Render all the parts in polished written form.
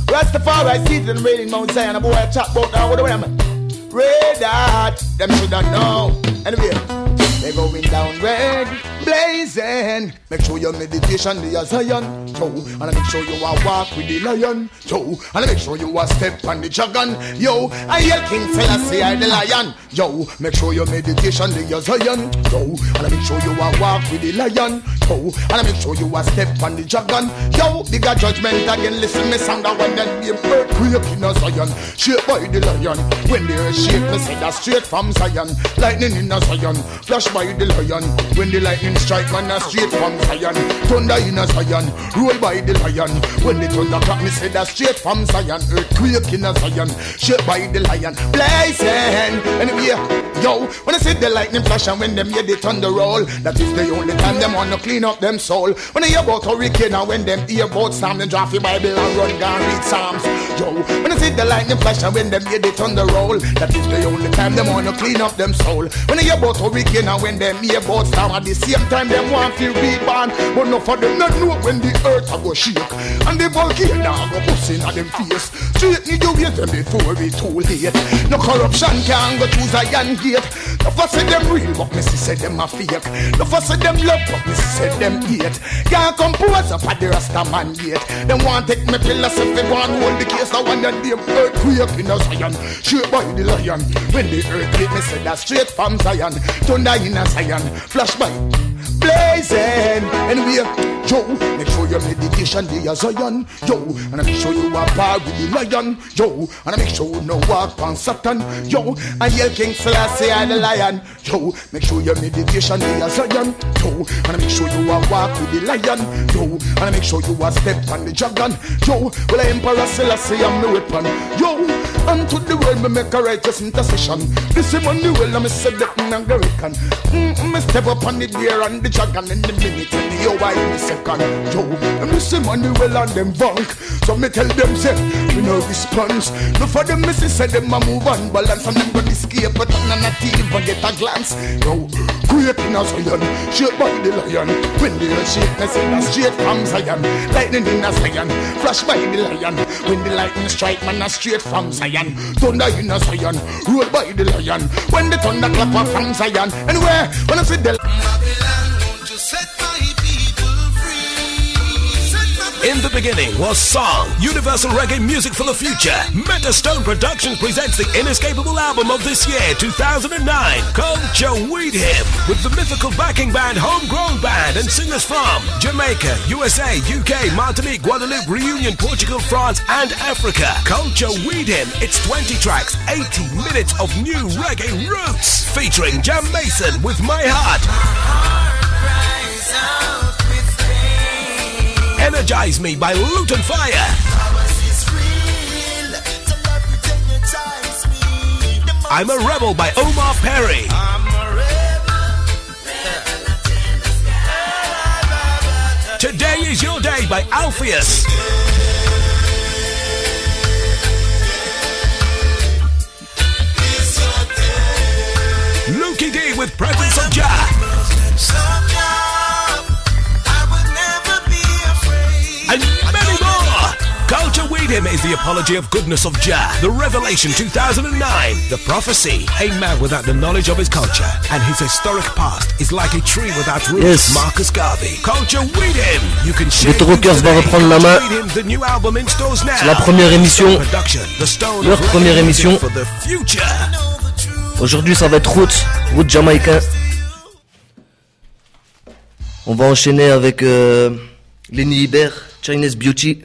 Rastafari season raining Mount Zion. A boy I chat about now. What do I mean? Red hot, them shoulda know. Anyway, they going down red, blazing. Make sure your meditation the Zion, yo. And make sure you are walk with the lion, yo. And make sure you are step on the dragon, yo. I hear King Selassie I the lion, yo. Make sure your meditation the Zion, yo. And make sure you are walk with the lion, yo. And make sure you are step on the dragon, yo. Bigger judgment again. Listen me sound that when them be earthquake in a Zion, shaped by the lion. When they are shaped, me say that straight from Zion. Lightning in a Zion, flash by the lion. When the lightning strike, man, a straight from Zion. Thunder in a Zion, roll by the lion. When the thunder clap, me say that straight from Zion. Earthquake in a Zion, shaped by the lion. Blazing, anyway, yo. When I see the lightning flash and when them hear the thunder roll, that is the only time them wanna clean up them soul. When I hear about hurricane and when them hear about storm, them drop the Bible and run down read Psalms, yo. When I see the lightning flash and when them hear the thunder roll, that is the only time them wanna clean up them soul. When I hear about hurricane and when them hear about storm, at the same time them want to reborn. But no for them not know when the earth a go shake and the volcano a go bust in at them face. Straight need you wait them before it too late. No corruption can go through Zion gate. No for say them real but me say them a fake. No for say them love but me say them hate. Can't compose up at the Rasta man yet. Them want take me philosophy, want hold the case. I want that damn earthquake in a Zion, shaped by the lion. When the earthquake me say that straight from Zion. Thunder in a Zion, flash by blazing. Anyway, yo, make sure your meditation the Zion, yo. And make sure you are par with the lion, yo. And make sure you no walk on Satan, yo. And yell King Selassie I the lion, yo. Make sure your meditation the Zion, yo. And make sure you are walk with the lion, yo. And make sure you are step on the dragon, yo. Well, Emperor Selassie I'm the weapon, yo. And to the world me make a righteous intercession. This is money well I'm a that and the reckon. Me step up on the deer and the dragon in the minute and the hour in the second, yo. And me say money well on them bank. So me tell them say we no response. No for them me say them a move on balance and them go escape but none not even get a glance, yo. Great in a Zion, shaped by the lion. When the earth shake, me say that straight from Zion. Lightning in a Zion, flash by the lion. When the lightning strike, man, a straight from Zion. Thunder in a Zion, roll by the lion. When the thunder clap up from Zion. Anywhere, when I see the Babylon, won't you set my people free? In the beginning was song, universal reggae music for the future. Metastone Productions presents the inescapable album of this year, 2009, Culture Weed Him, with the mythical backing band Homegrown Band and singers from Jamaica, USA, UK, Martinique, Guadeloupe, Reunion, Portugal, France, and Africa. Culture Weed Him, it's 20 tracks, 80 minutes of new reggae roots, featuring Jam Mason with My Heart. Energize Me by Luton Fire. I'm a Rebel by Omar Perry. Today is Your Day by Alpheus. Lukey D with Presence of Jah. And many more. Culture Weed Him is the apology of goodness of Jah. The Revelation 2009. The prophecy. A man without the knowledge of his culture and his historic past is like a tree without roots. Yes. Marcus Garvey. Culture Weed Him. You can share Les Rockers va reprendre la main. The new album in stores now. C'est la première émission. Leur première émission. For the future. Aujourd'hui ça va être route jamaïcain. On va enchaîner avec Lenny Hibert, Chinese Beauty.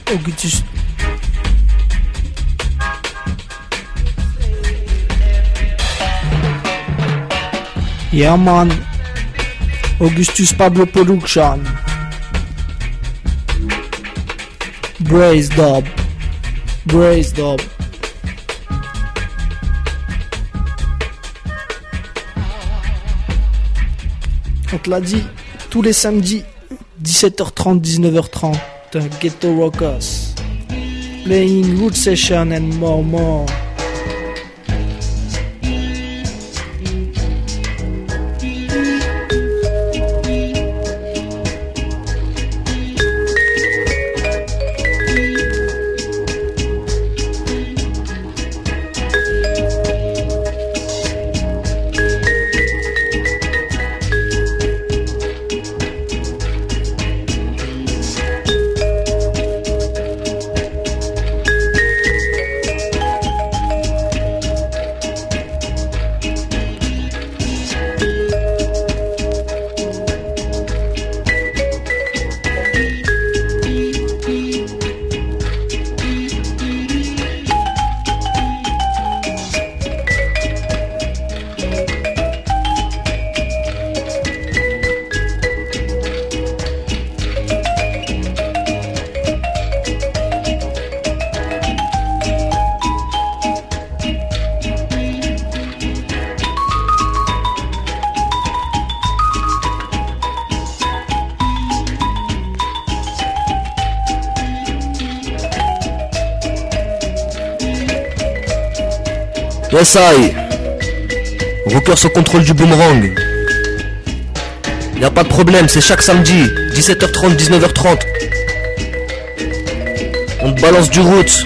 Augustus. Yeah man, Augustus Pablo Production. Brace dub. On te l'a dit, tous les samedis, 17h30, 19h30, Ghetto Rockers. Playing Root Session and more. Yes, I. Rocker sous contrôle du boomerang. Y'a pas de problème, c'est chaque samedi, 17h30, 19h30. On te balance du roots.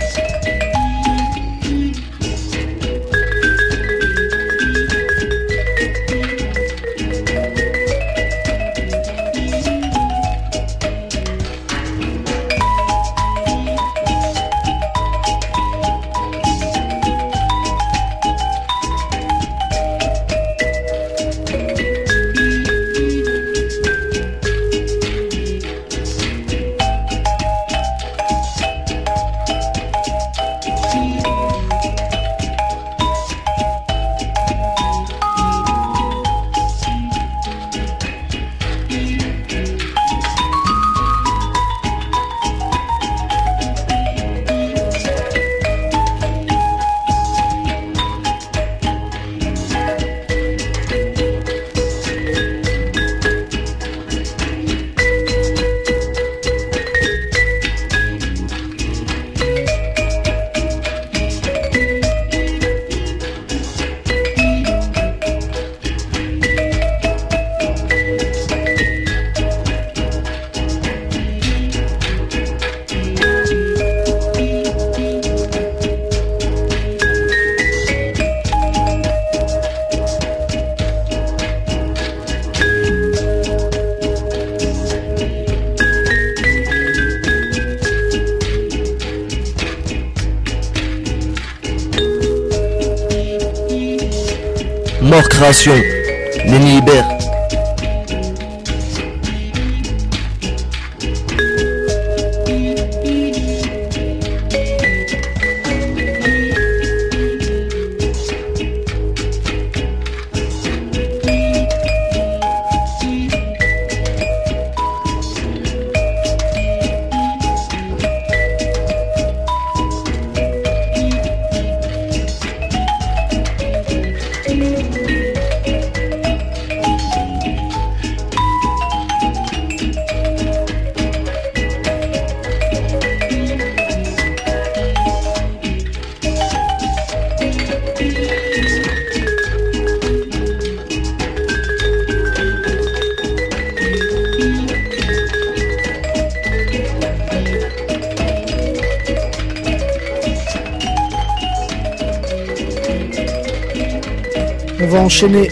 Mort Création, Lenny Hibert. On va enchaîner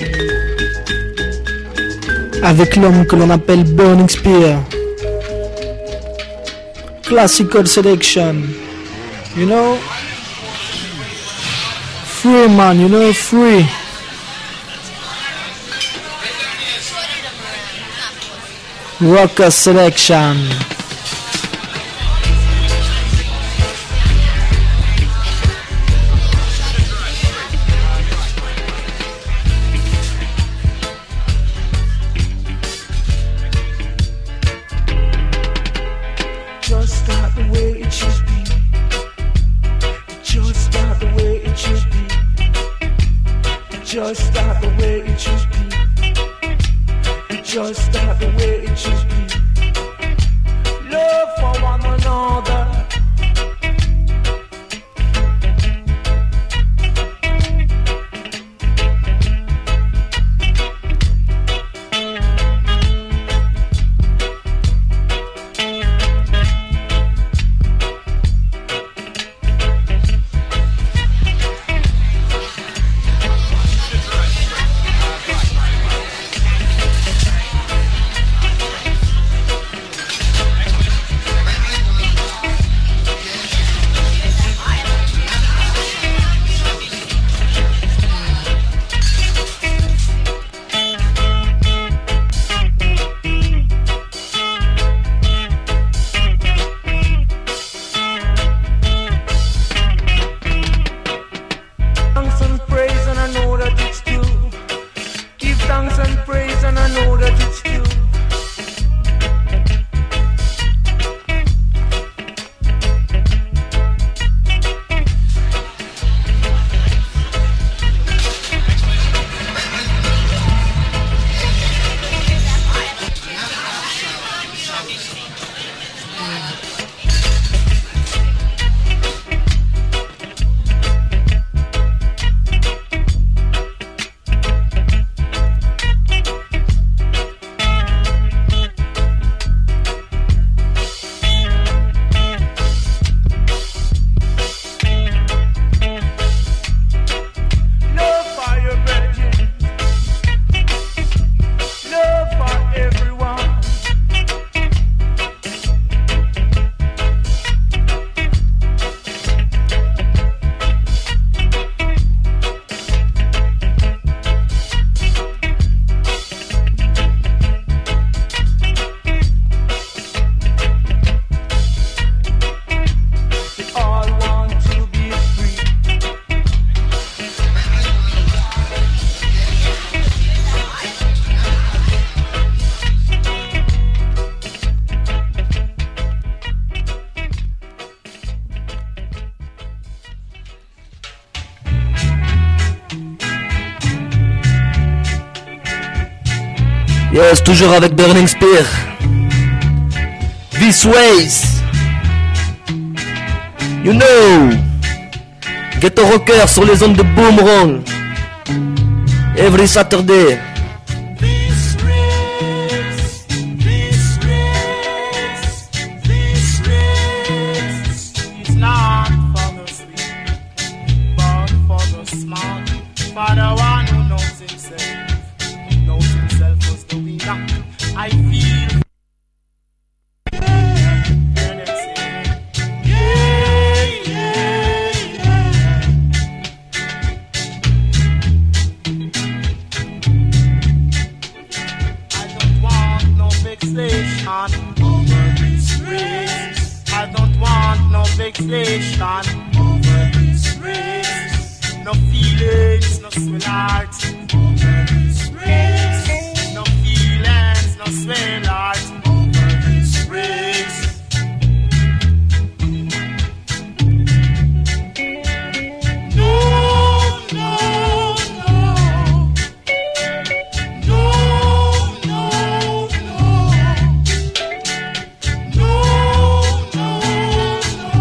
avec l'homme que l'on appelle Burning Spear. Classical selection. You know? Free man, you know, free. Rocker selection. Yes, toujours avec Burning Spear. This Ways. You know. Ghetto Rocker sur les ondes de Boomerang. Every Saturday. For the one who knows himself was the winner. I feel. I don't want no vexation over this race. I don't want no vexation over this race. No feelings, no swell hearts over this race. No feelings, no swell hearts over this race. No, no, no. No, no, no. No, no, no.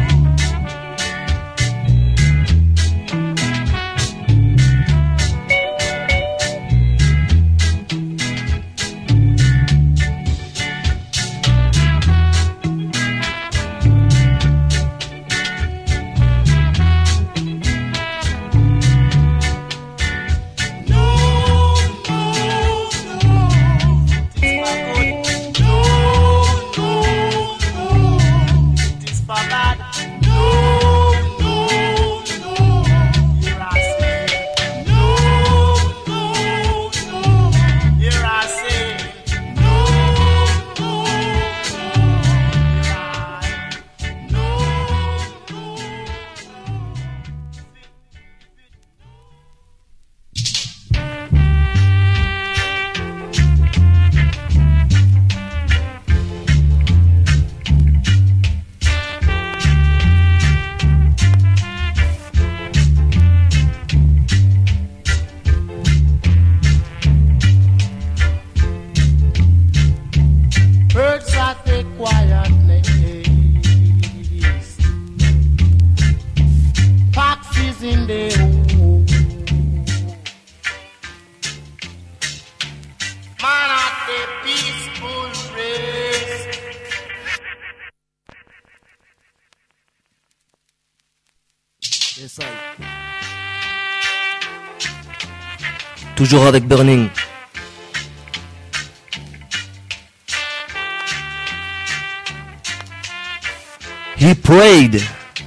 Toujours avec Burning. He prayed.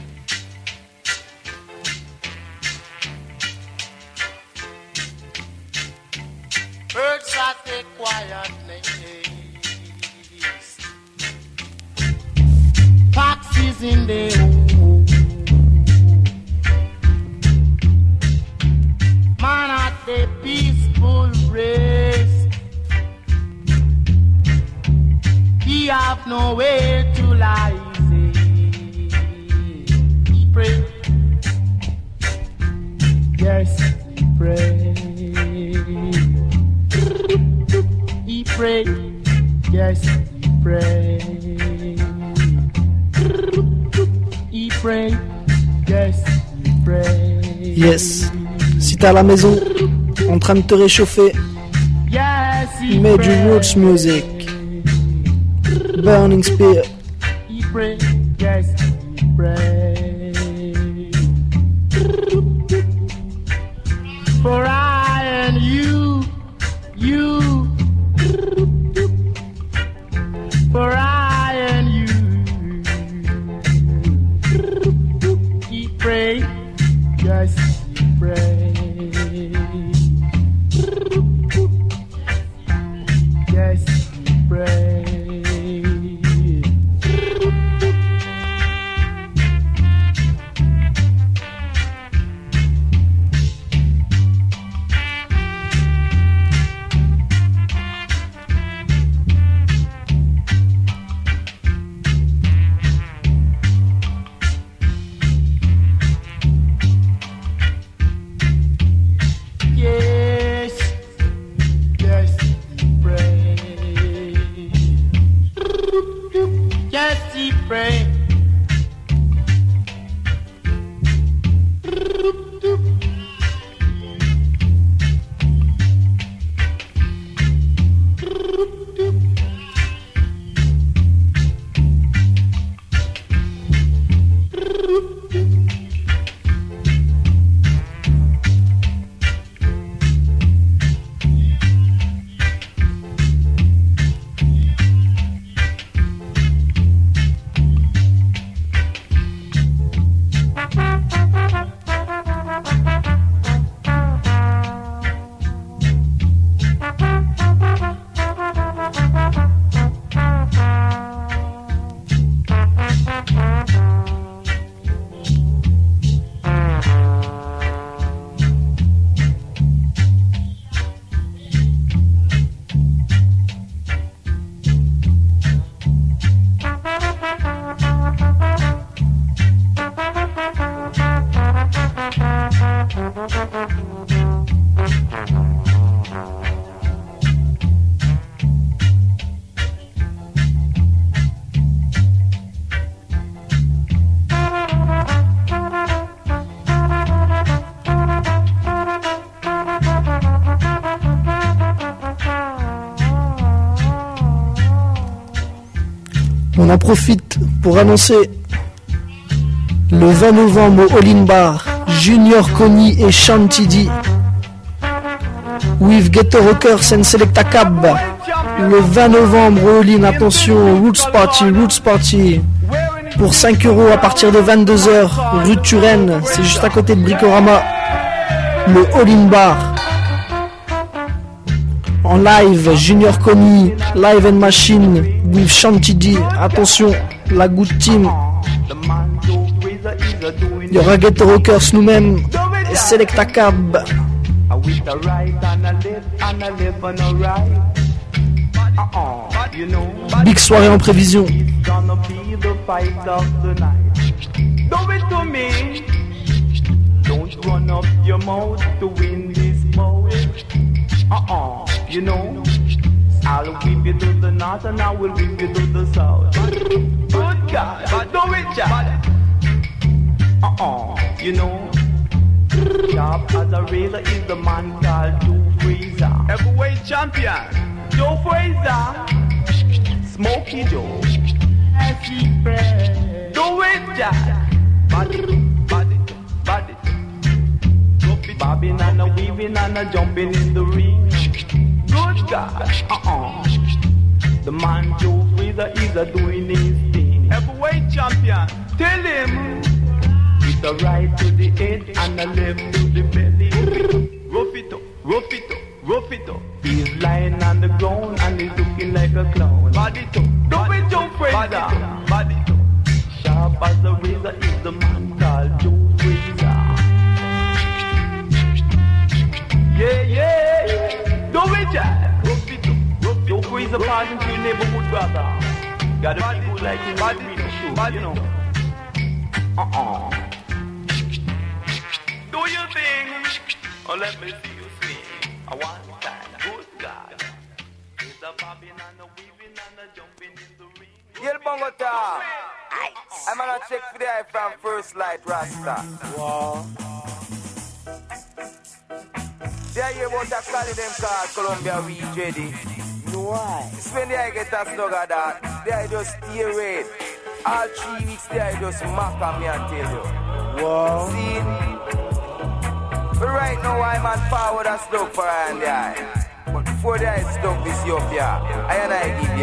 Birds at the quiet place. Foxes in the hole. Man at the peaceful race. He have nowhere to lie. He pray. Yes, he pray. He pray. Yes, he pray. He pray. Yes, he pray. Yes. Si t'es à la maison, en train de te réchauffer, mets du roots music. Burning Spear. He pray. Yes, he pray. For I and you. For I and you. He pray. Yes, he pray. Yes, he pray. On en profite pour annoncer le 20 novembre au All In Bar, Junior Connie et Shanty D with Ghetto Rockers and Selecta Cab. Le 20 novembre au All In, attention, Roots Party. Pour 5 € à partir de 22h, rue de Turenne, c'est juste à côté de Bricorama. Le All In Bar. En live, Junior Connie, Live and Machine, with Shanty D. Attention, la Good Team. Il y aura Ghetto Rockers nous-mêmes et Selecta Cab. Big soirée en prévision. Don't run up your mouth to win this bout. You know, I'll whip you to the north and I will whip you to the south. Good God, do it, Jack. You know, sharp as a razor is the man called Joe Frazier. Heavyweight champion, Joe Frazier. Smokey Joe. Do it, Jack. Body. Bobbing and a weaving and a jumping in the ring. Good God, The man Joe Frazier is a doing his thing. Heavyweight champion, tell him it's a right to the head and a left to the belly. Rough it up. He's lying on the ground and he's looking like a clown. Body to, do it, Joe Frazier. Body to, sharp as a razor is the man called Joe Frazier. Yeah. Do it, Jack. Joe Frazier passing to your neighborhood brother. Gotta be good like him. Body, you know. Do your thing, or let me see you swing. I want that good God. It's a bobbing and a weaving and a jumping in the ring. Yel Bongota. I'm gonna check for the eye from First Light Rasta. Wow. There you want to call them called Columbia Weed Ready. Why? It's when they get a slug of that, they just stay away. All 3 weeks they just mock on me and tell you. Wow. See? But right now I'm on forward and slug for I and the eye. But before the eye slug this Ethiopia, I and I give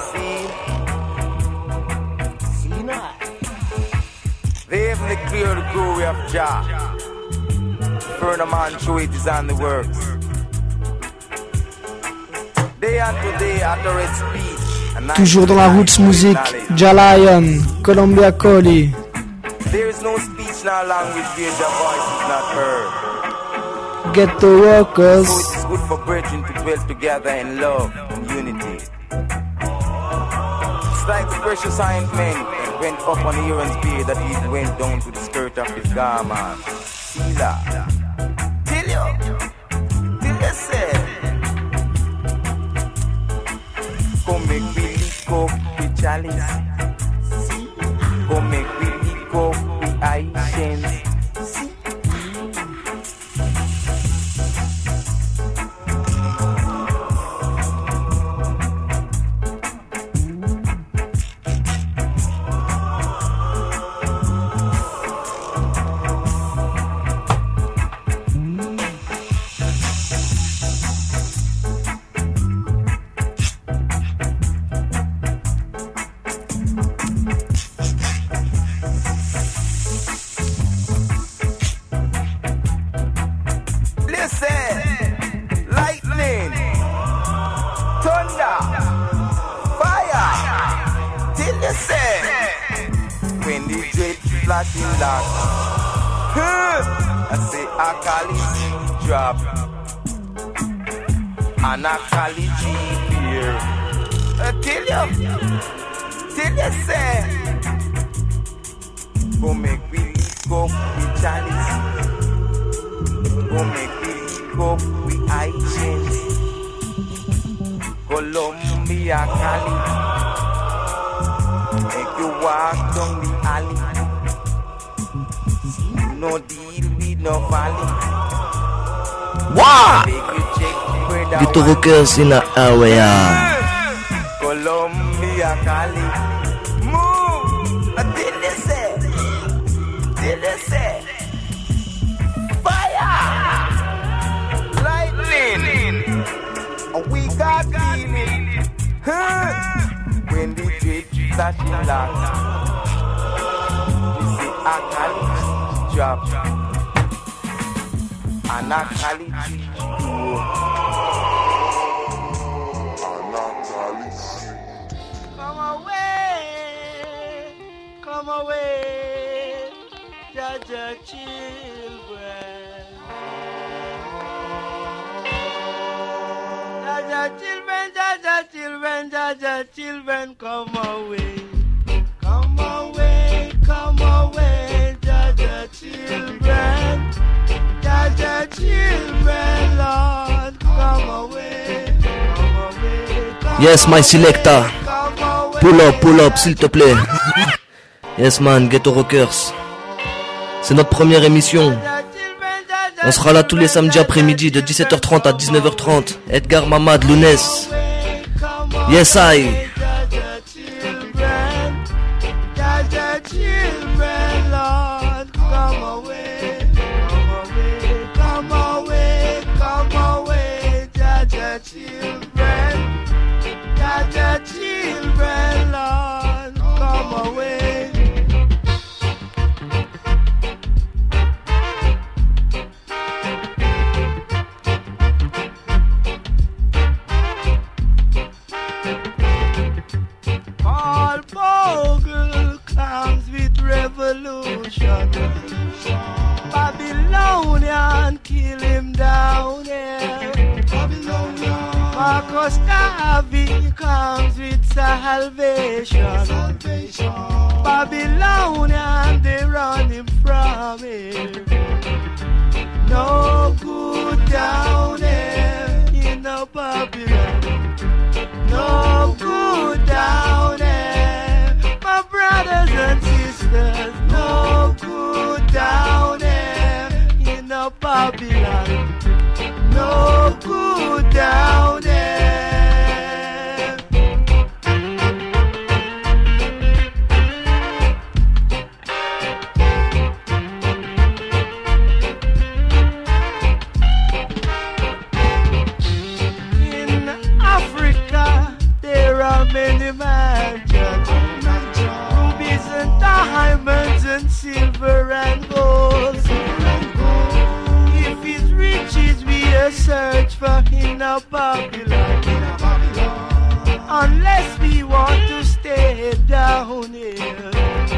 you. See now? They haven't cleared the glory of Jah. Furthermore, show it is on the works. Day and today, accurate speech. Toujours dans la roots music, Jalion, Columbia Collie. There is no speech nor language where your voice is not heard. Ghetto Rockers. So it is good for brethren to dwell together in love and unity. It's like the precious ointment that went up on Aaron's beard that he went down to the skirt of his garment. Sila. Till you say. Come make me lick up the chalice. Come make me lick up the Haitians. Columbia, Cali. Make you walk down the alley. No deal with no valley. Wow! Make you check where the Ghetto Rockers in the area. Columbia, Cali. say? Fire! Lightning! We got feeling. When the drip flashing lights, we see a college drop. And a college Come away, Jaja children. Jaja children, Jaja children, Jaja children, come away. Come away, Jaja children. Jaja children, Lord, come away, come away. Yes, my selector. Pull up, s'il te plaît. Yes man, Ghetto Rockers. C'est notre première émission. On sera là tous les samedis après-midi de 17h30 à 19h30. Edgar Mamad, Lounès. Yes I. Children, Lord, come away. Paul Bogle comes with revolution. Babylonian kill him down here. Marcus Garvey comes with salvation. Babylonian, they run him from here. No good down here in the Babylon. No good down here, my brothers and sisters. No good down here in the Babylon. No good down there. In Africa, there are many mansions, rubies and diamonds and silver and gold. If his riches we search for in a Babylon, unless we want to stay down here.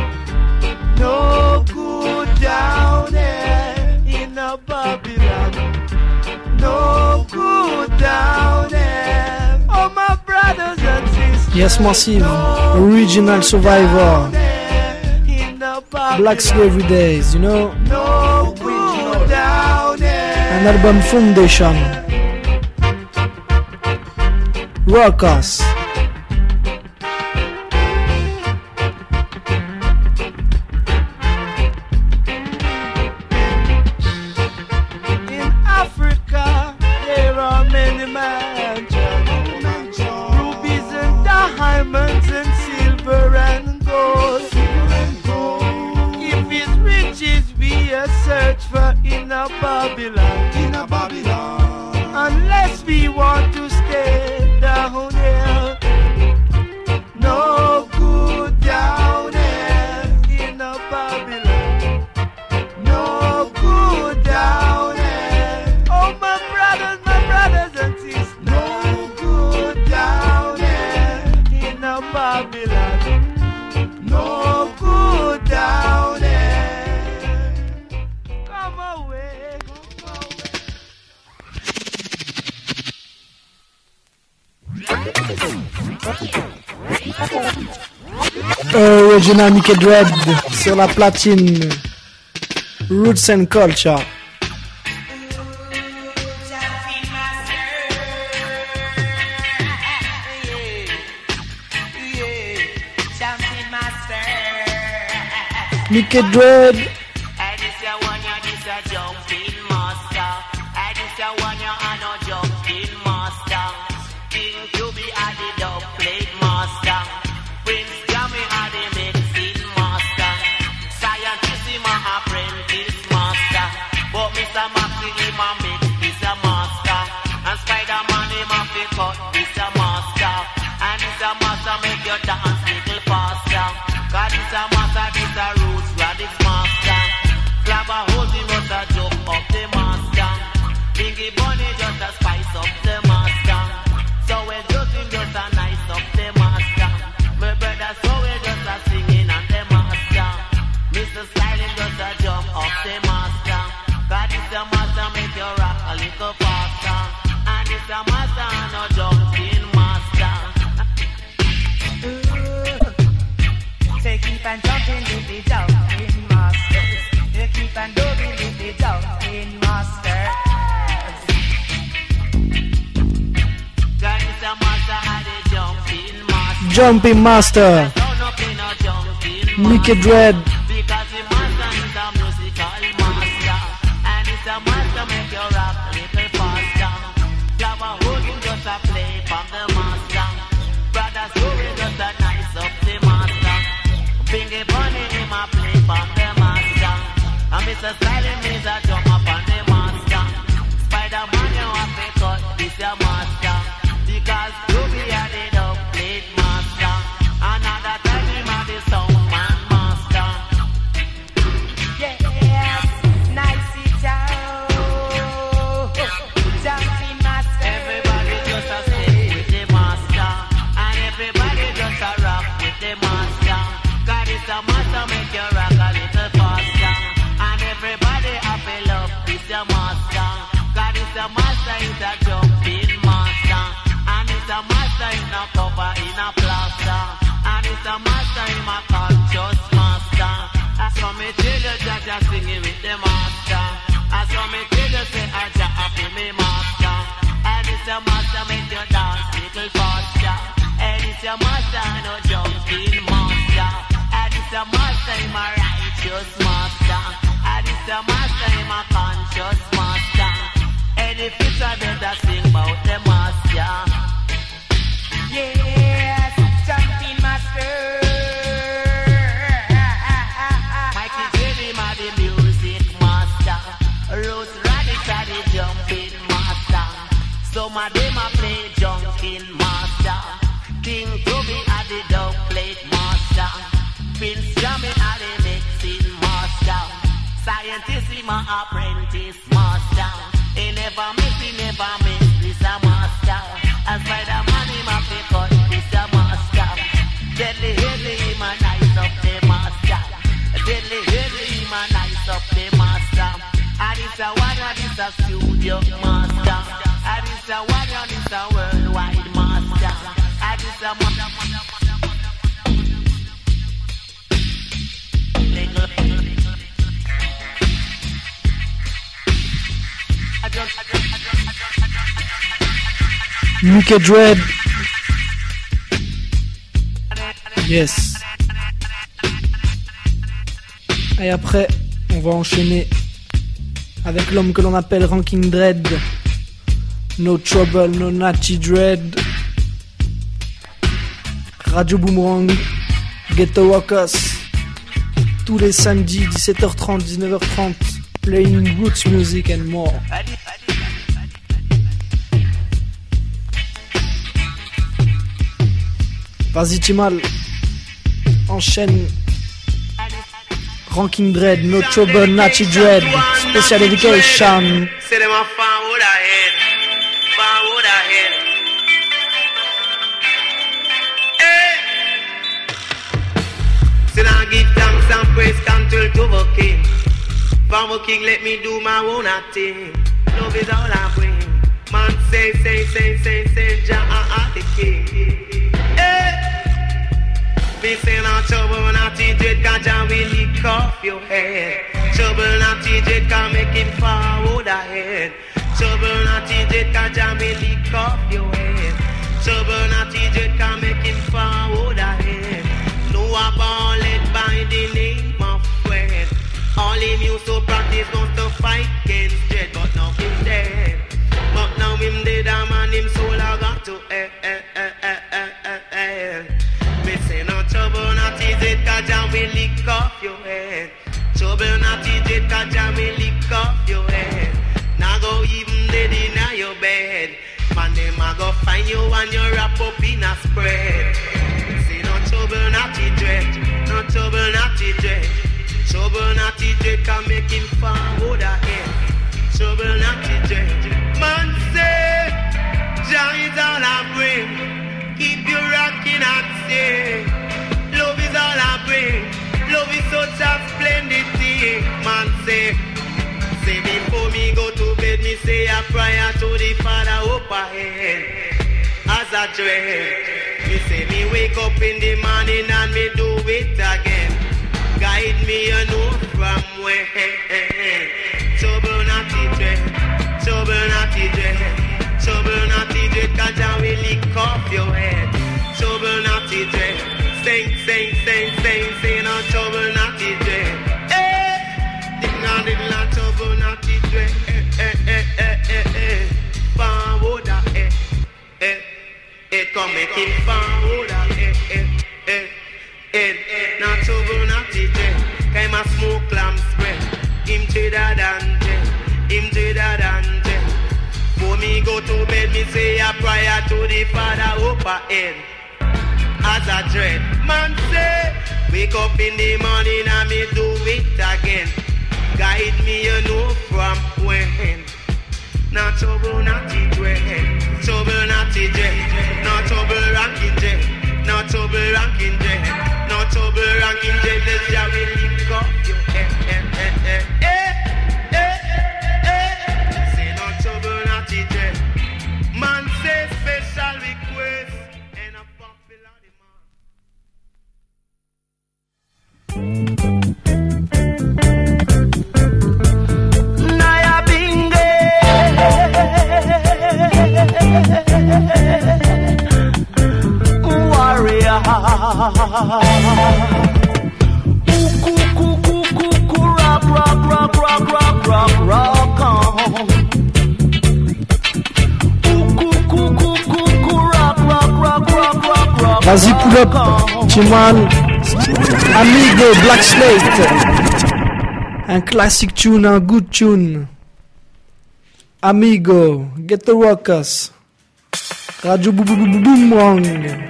No good down here in a Babylon. No good down here. Oh my brothers and sisters. Yes Massive, Original Survivor, Black Slavery Days, you know. No good down here. An album Foundation. Rock us. In Africa, there are many mansions, rubies and diamonds and silver and gold. If his riches we a search for in a Babylon. Unless we want to stay down here. No good down here in a Babylon. No good down here. Oh my brothers and sisters. No good down here in a Babylon. No good down here. Come away, come away. Original Mickey Dread sur la platine. Roots and Culture. Mickey Dread. Prince Yami are the medicine master. Scientissima a friend no jumping master. Say keep on jumping with the jumping master. You keep on doing with the jumping master. God is a master and the jumping master. Jumping master. Mickey Dread. Because the master is a musical master. And it's a master make you rock a little faster. Flower holding just a play from the master. Brothers doing just a nice up the master. Bingy bunny him a play from the master. And Mr. Styling is a jump up on the master. Spider-Man you have to cut this your master. Because you be a the dub plate master. Another time him a the sound man master. Yes, nice it out. Jumping master. Everybody just a stay with the master. And everybody just a rock with the master. God is a master make you rock a little faster. And everybody have a love with your master. God is a master is a jumping master. And it's a master in a cover in a plaster. And it's a master in my conscious master. As for me tell you Jaja singing with the master. As for me tell you say Aja happy me master. And it's a master make you dance little faster. And it's a master no jumping master. And it's a master in my righteous master. And it's a master in my conscious master. And if it's a better sing about the master. Yes, jumping master. Mikey Jelly ma the music master. Rose Radical the jumping master. Some of them a play jumping master. King Toby a the dub plate master. Prince Jamming a the mixing master. Scientist him a apprentice master. He never miss this a master. As Spider-Man him a pick up this a master. Deadly Haley him a nice up the master. Deadly Haley him a nice up the master. And it's a one and it's a studio master. And it's a one and it's a worldwide master. And it's a Mickey Dread. Yes. Et après, on va enchaîner avec l'homme que l'on appelle Ranking Dread. No Trouble, No Natty Dread. Radio Boomerang, Ghetto Walkers. Tous les samedis, 17h30, 19h30. Playing roots music and more. Vas-y Timal, enchaîne. Ranking Dread, No Trouble, Natty Dread, Special Education. Say them a forward ahead. Hey! Say now give thanks and praise until to the King. From the King let me do my own thing. Love is all I bring. Man say, Jah the King. Hey! Me say no trouble, Natty Dread, cause Jah will lick off your head. Trouble, Natty Dread, can make him forward ahead. Trouble, Natty Dread, cause Jah will lick off your head. Trouble, Natty Dread, can make him forward ahead. No a ball led by the name of Fred. All him used to practice was to fight against Dread, but now him dead. But now him dead, a man him soul a got to Me say no trouble, Natty Dread, cause Jah will lick off your head. Trouble, Natty Dread, cause Jah will lick off your head. Now go even dead in your bed. Man, them a go find you and you wrap up in a spread. Say no trouble, Natty Dread, no trouble, Natty Dread. Trouble, Natty Dread, can make him forward ahead. Trouble, Natty Dread. Man say, Jah is all I bring. Keep you rocking and say, love is all I bring. Love is such a splendid thing. Man say before me go to bed, me say a prayer to the Father up ahead. a dream. Me say me wake up in the morning and me do it again. Guide me, you know from where. Trouble not the dread, trouble not the dread, trouble not the dread, 'cause I will lick off your head. Trouble not the dread, sing, no trouble not the dread. Ding la trouble not the dread. Forward, come make him forward, not trouble not the dread. Kind of smoke lamb spread. Him dreader than dead, him dreader than dead. For me go to bed, me say a prayer to the Father overhead. As a dread, man say, wake up in the morning and me do it again. Guide me, you know from when. Not trouble, not the dread. Trouble, not the dread. Not trouble, ranking dread. Not trouble, ranking dread. Not trouble, ranking dread. Let's just lick up your head. Say not trouble, not the dread. Man say special request and a popular demand. Naya Binge warrior. Rock on. Vas-y, pull up, Timan. Amigo, Black Slate. Un classic tune, un good tune. Amigo, Get the Rockers. Radio Boomerang.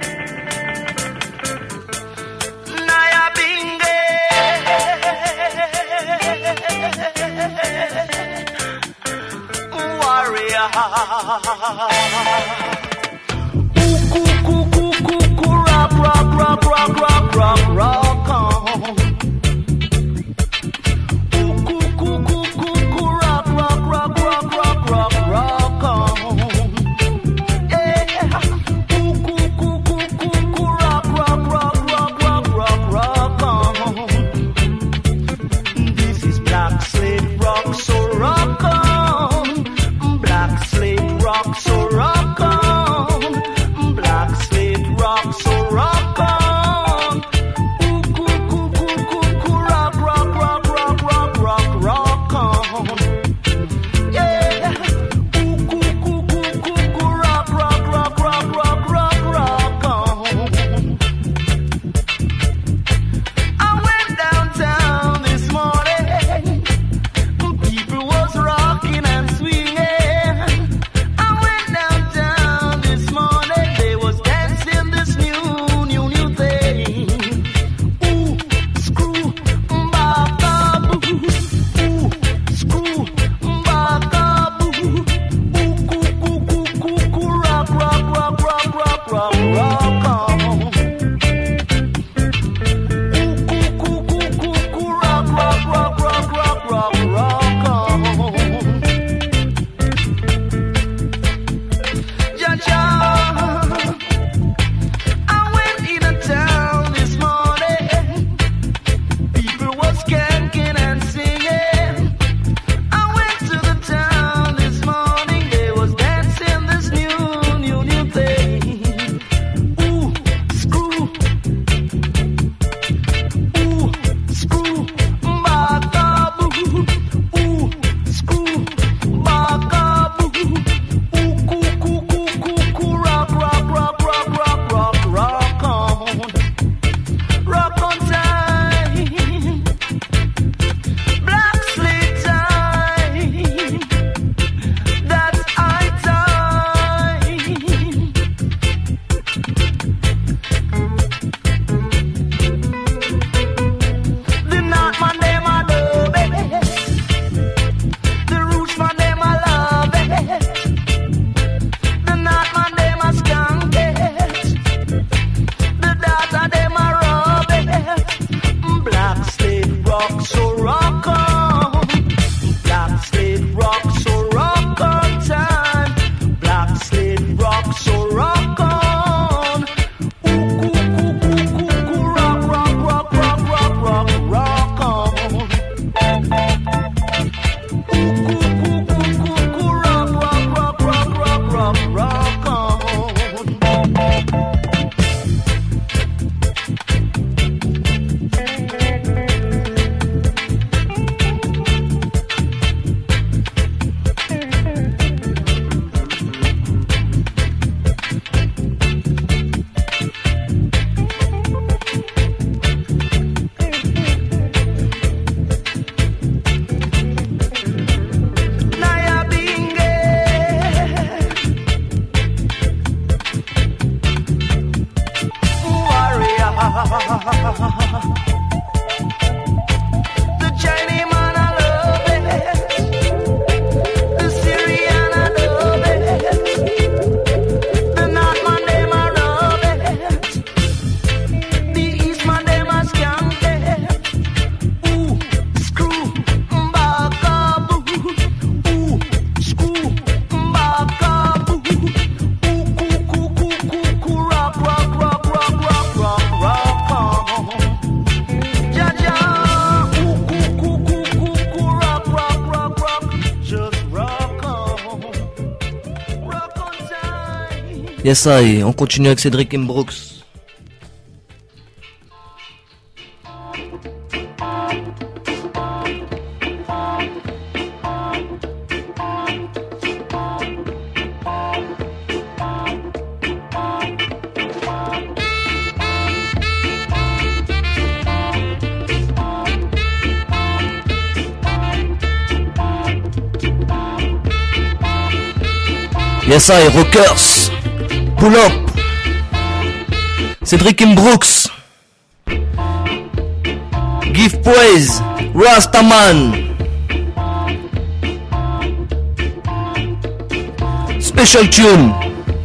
Rock on. Rock on. Yeah. Rock on. This is Black Slate Rock, so rock on. Black Slate Rock, so rock on. The Chinese man, I love it. The Syrian, I love it. The North man, them, I love it. The East man, them, I skank it. Ooh, screw, mbakaboo. Ooh, screw, mbakaboo. Ooh, coo, coo, coo, coo, coo, rock, rock, rock, rock, rock, rock, rock on. Ja, ja. Ooh, coo, coo, coo, coo, coo, rock, rock, rock, rock. Just rock on. Rock on time. Yes, I, on continue avec Cédric M. Brooks. Yes, I, Rockers. Pull up. Cédric M. Brooks. Give praise. Rastaman. Special tune.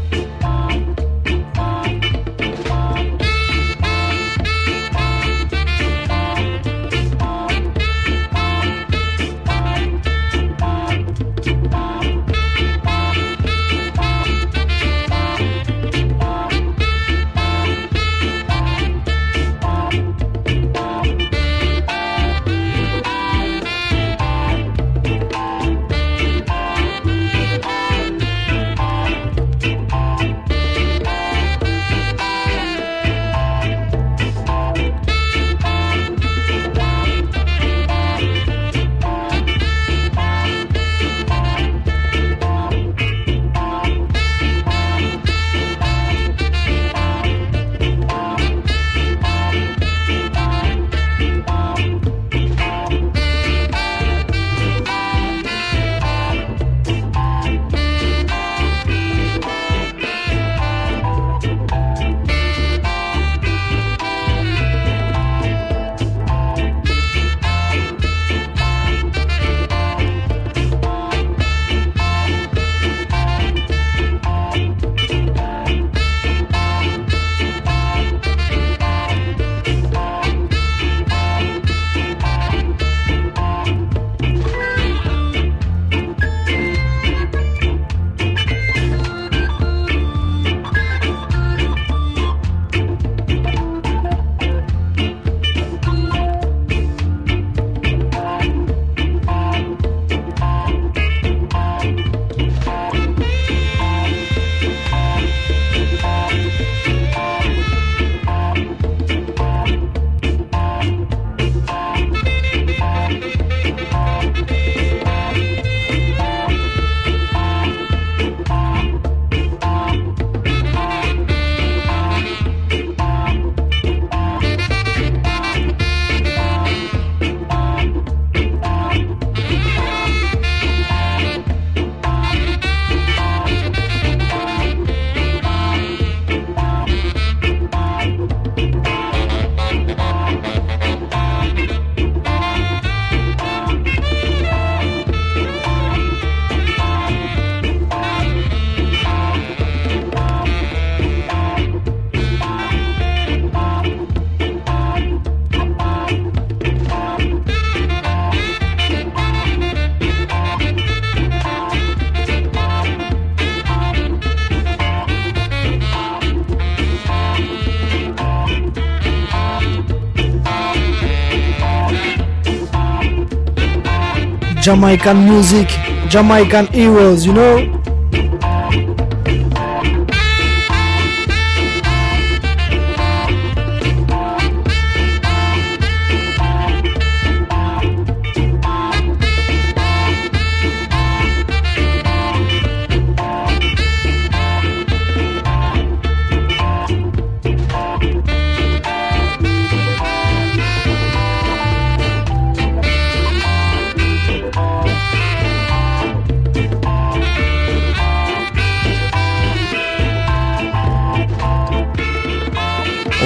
Jamaican music, Jamaican heroes, you know.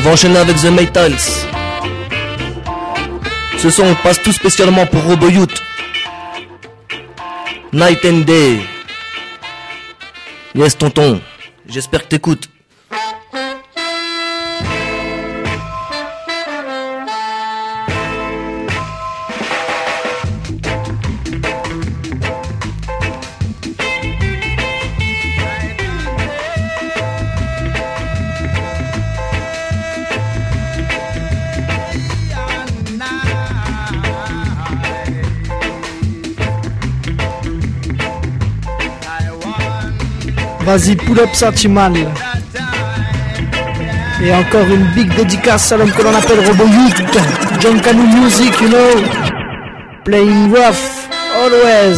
va enchaîner avec The Metals. Ce son on passe tout spécialement pour Robo Youth. Night and Day. Yes tonton, j'espère que t'écoutes. Vas-y, pull up ça, Timal. Et encore une big dédicace à l'homme que l'on appelle Robo Youth. John Canu Music, you know. Playing rough, always.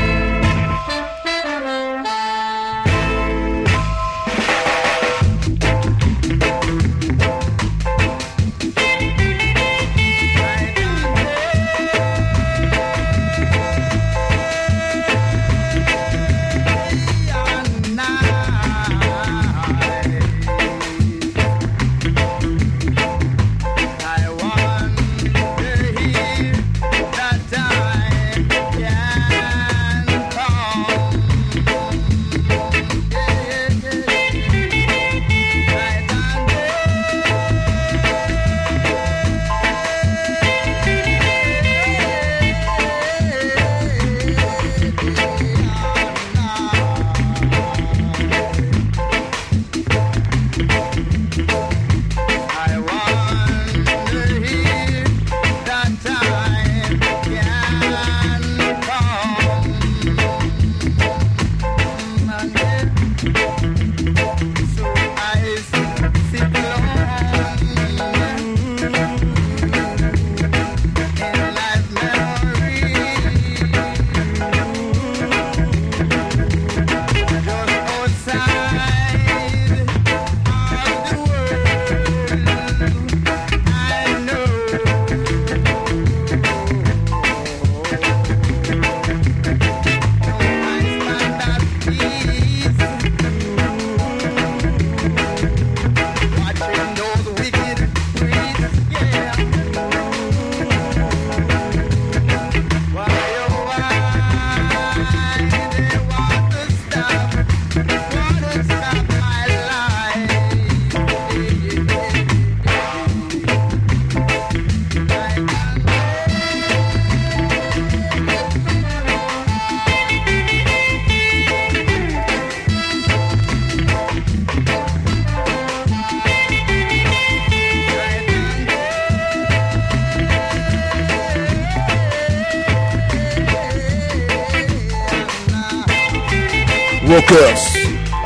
Walkers.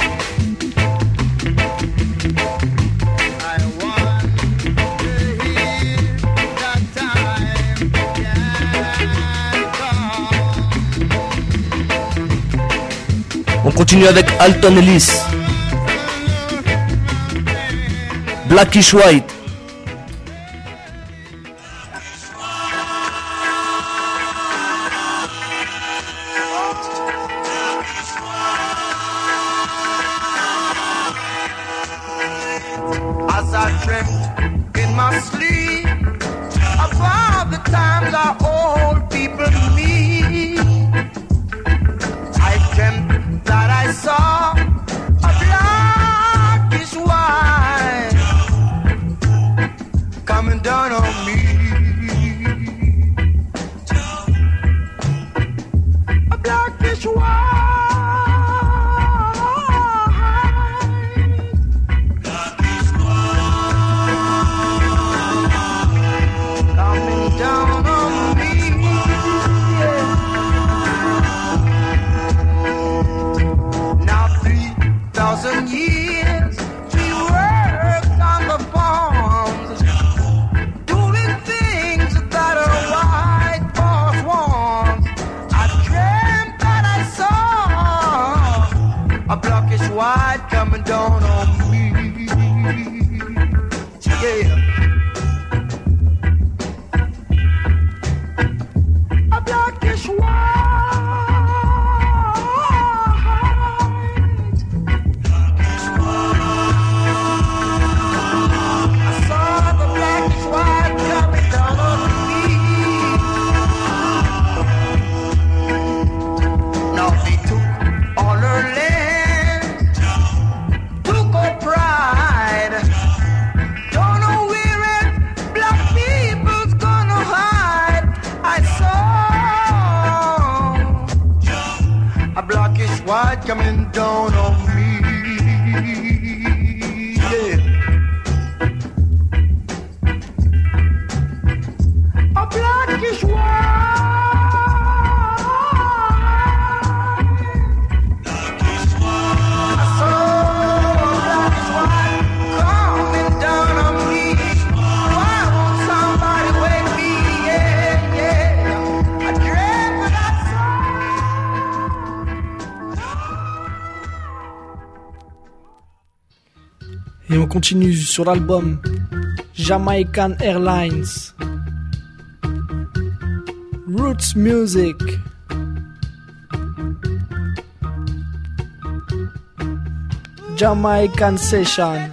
On continue avec Alton Ellis. Blackish White. As I dreamt in my sleep about the times our old people meet, I dreamt that I saw a blackish white coming down on me. A blackish white down on me, yeah. Now 3,000 years we worked on the farms, doing things that a white boss wants. I dreamt that I saw a blackish white coming down on me, yeah. I saw coming down on me. Yeah. A blackish white. Et on continue sur l'album Jamaican Airlines, Roots Music. Jamaican Session.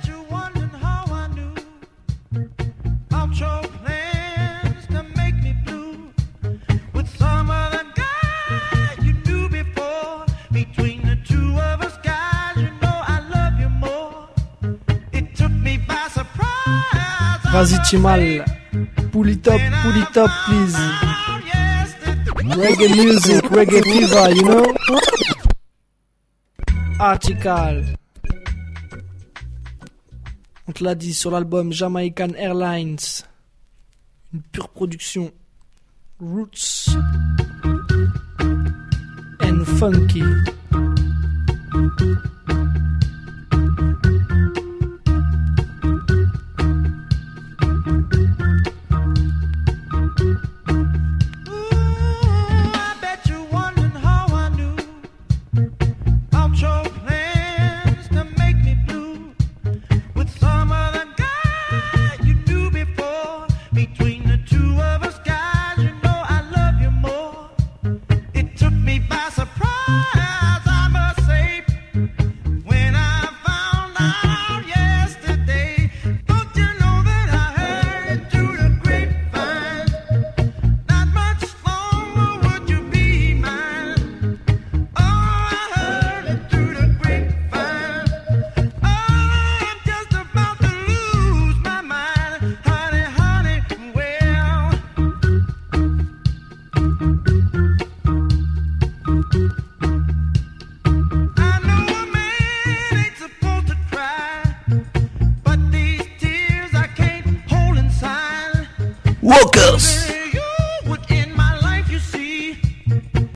Vas-y Chimal, pull it up please. Reggae music, reggae fever, you know. Article. On te l'a dit sur l'album Jamaican Airlines. Une pure production. Roots and funky.